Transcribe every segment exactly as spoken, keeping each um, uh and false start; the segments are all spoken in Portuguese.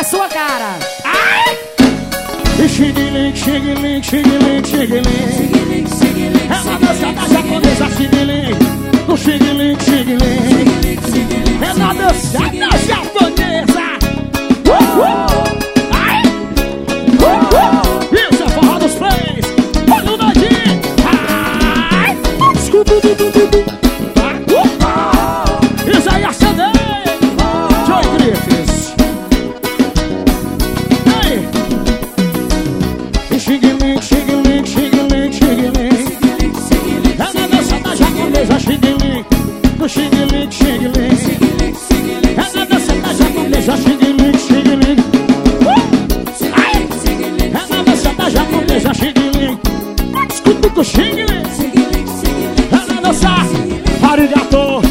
é sua cara. Ai! Xing-ling, xing-ling, xing-ling, xing-ling. É uma dança da japonesa, xing-ling. No xing-ling, xing-ling. É uma dança da japonesa. Uh, uh. Ai! Uh, uh. Isso é forró dos três. Olha o doidinho. Ai! Isso aí, acendei. Joey Griffiths. Ei! Xing-ling, xing-ling, xing-ling, xing-ling. É na dança da japonesa, xing-ling. No xing-ling, xing-ling. É na dança da japonesa, xing-ling, xing-ling. Ai! É na dança da japonesa, xing-ling. Escuta o xing-ling. É na dança, arigato.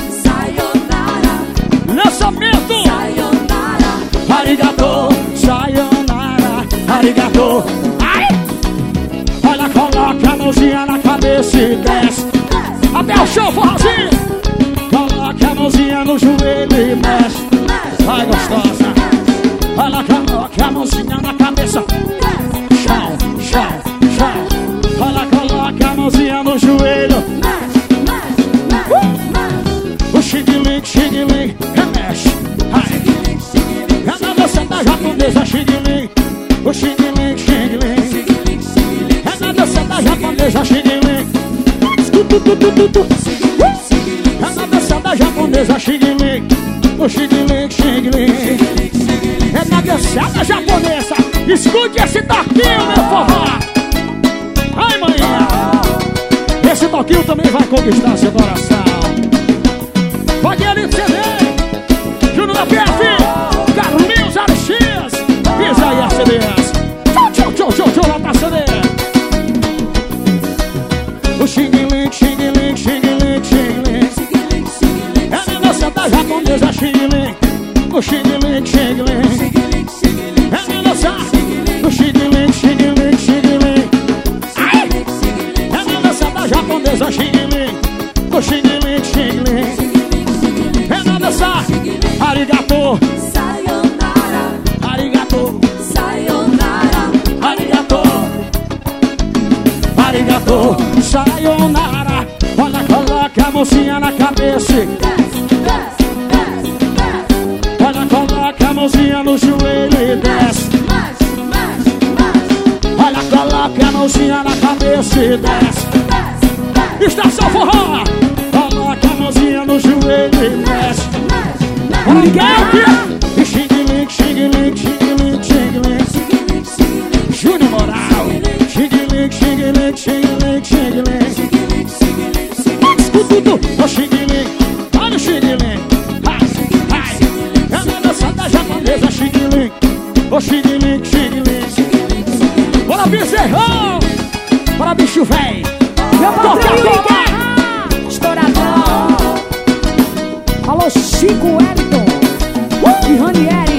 Lançamento. Arigato, sayonara, arigato. Ai! Olha, coloca a mãozinha na cabeça e desce. Até o chão, forrozinho. Coloca a mãozinha no joelho e mexe. Vai, gostosa. Olha, coloca a mãozinha na cabeça. Chão, chão, chão. Olha, coloca a mãozinha no joelho. uh! O xing-ling, xing-ling, remexe. Ai! É na dança da japonesa, xing-ling. O xing-ling, xing-ling. É na dança da japonesa, xing-ling. É na dança da japonesa, xing-ling. O xing-ling, xing-ling. É na dança da japonesa. Escute esse toquinho, meu forró. Ai, manhã. Esse toquinho também vai conquistar seu coração. Pode ir ali pra você ver. Júnior da P F, Carlinhos Alexis, Isaías C D S. Tchau, tchau, tchau, tchau, lá pra C D S. O xing-ling, xing-ling, xing-ling, xing-ling. É na dança da japonesa, xing-ling. O xing-ling, xing-ling. É na dança, o xing-ling, xing-ling, xing-ling. Ai! É na dança da japonesa, xing-ling. O xing-ling, xing-ling. É na dança, arigato. Arigato. Arigato. Arigato, sayonara. Olha, coloca a mãozinha na cabeça. Olha, coloca a mãozinha no joelho e desce. Olha, coloca a mãozinha na cabeça e desce. Estação forró. Coloca a mãozinha no joelho e desce. Olha, que xing-ling, xing-ling, xing-ling, xing-ling. Júnior Moral. Xing-ling, xing-ling, xing-ling, xing-ling. Escuta o xing-ling. Olha o xing-ling. Ai, ai. É na dança da japonesa, xing-ling. O xing-ling, xing-ling. Bora, bezerrão. Bora, bicho véi. Toca, toca. Estouradão. Alô, Chico Wellington. E Ranieri.